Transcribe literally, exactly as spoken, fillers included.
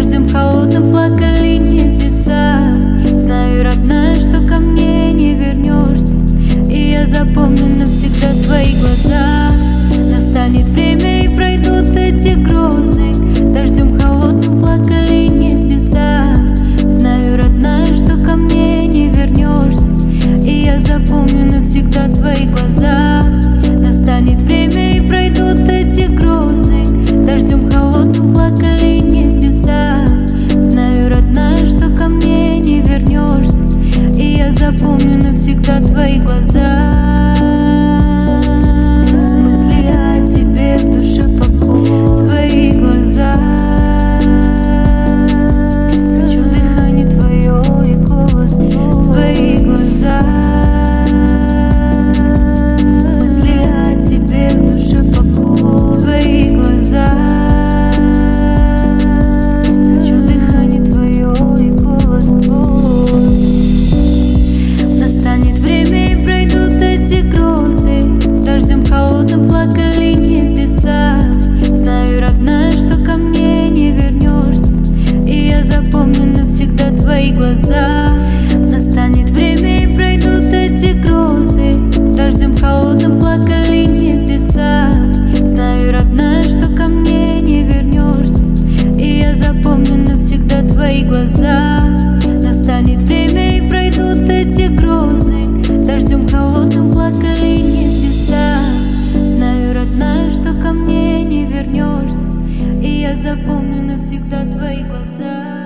Дождем холодным плакали небеса. Знаю, родная, что ко мне не вернешься, и я запомню навсегда твои глаза. Настанет время и пройдут эти грозы. Дождем холодным плакали небеса. Знаю, родная, что ко мне не вернешься, и я запомню навсегда твои глаза. Настанет время и пройдут эти грозы. Дождем холодным плакали небеса. Знаю, родная, что ко мне не вернешься, и я запомню навсегда твои глаза. Мысли о тебе в душе покой, твои глаза. Хочу дыхание твое и голос твой, твои глаза. Мысли о тебе в душе покой, твои глаза. Хочу дыхание твое и голос твой. Настанет время и пройдут эти грозы. Дождем холодным плакали небеса. Знаю, родная, что ко мне не вернешься, и я запомню навсегда твои глаза. Настанет время и пройдут эти грозы. Дождем холодным плакали небеса. Знаю, родная, что ко мне не вернешься, и я запомню навсегда твои глаза. Настанет время и пройдут эти грозы. Дождем холодным плакали небеса. Знаю, родная, что ко мне не вернешься, и я запомню навсегда твои глаза.